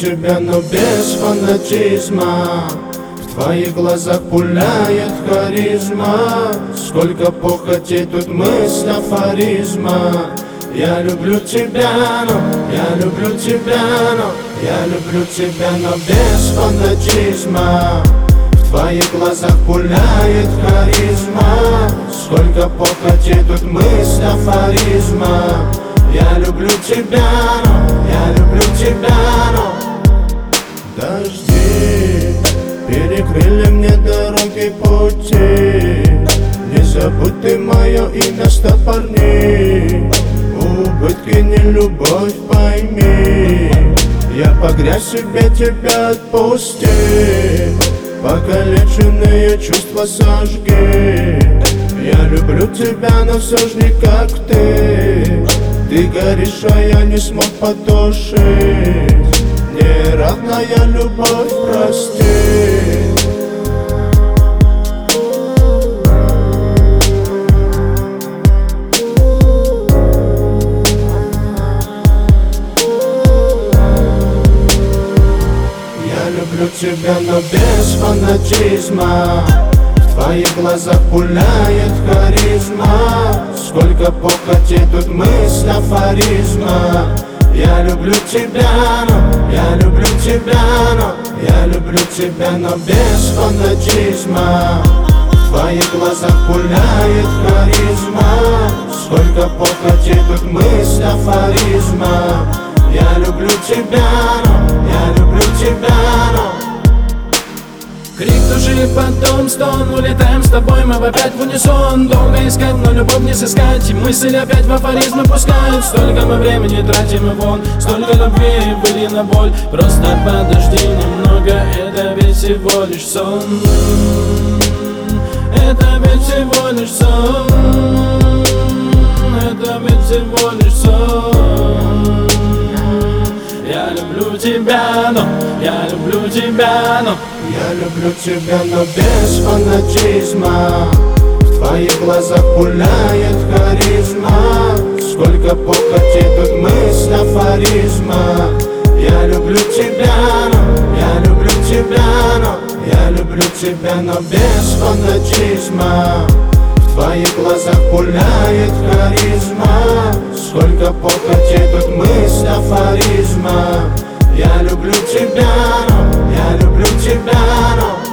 тебя, но без фанатизма. В твоих глазах пуляет харизма. Сколько похоти, тут мысль афоризма. Я люблю тебя, но я люблю тебя, но я люблю тебя, но без фанатизма. В твоих глазах пуляет харизма. Сколько похоти, тут мысль афоризма. Я люблю тебя, но я люблю тебя, но дожди перекрыли мне дороги, пути. Не забудь ты мое имя, стопорни. Убытки, не любовь, пойми. Я погрязь в себе, тебя отпусти. Покалеченные чувства сожги. Я люблю тебя, но все ж не как ты. Ты горишь, а я не смог потушить. Неравная любовь, прости. Я люблю тебя, но без фанатизма. В твоих глазах пуляет харизма. Сколько похоти, тут мысль афоризма. Я люблю тебя, но я люблю тебя, но я люблю тебя, но без фанатизма. В твоих глазах пуляет харизма. Сколько похоти, тут мысль афоризма. Я люблю тебя, но я люблю тебя, но крик души, потом стон. Улетаем с тобой, мы опять в унисон. Долго искать, но любовь не сыскать. И мысли опять в афоризмы пускают. Столько мы времени тратим и вон. Столько любви были на боль. Просто подожди немного. Это ведь всего лишь сон. Это ведь всего лишь сон. Это ведь всего лишь сон. Я люблю тебя, но я люблю тебя, но я люблю тебя, но без фанатизма. В твоих глазах пуляет харизма. Сколько похоти, тут мысль афоризма. Я люблю тебя, но я люблю тебя, но я люблю тебя, но без фанатизма. В твоих глазах пуляет харизма. Сколько похоти, тут мысль афоризма. Я люблю тебя, но я люблю тебя, но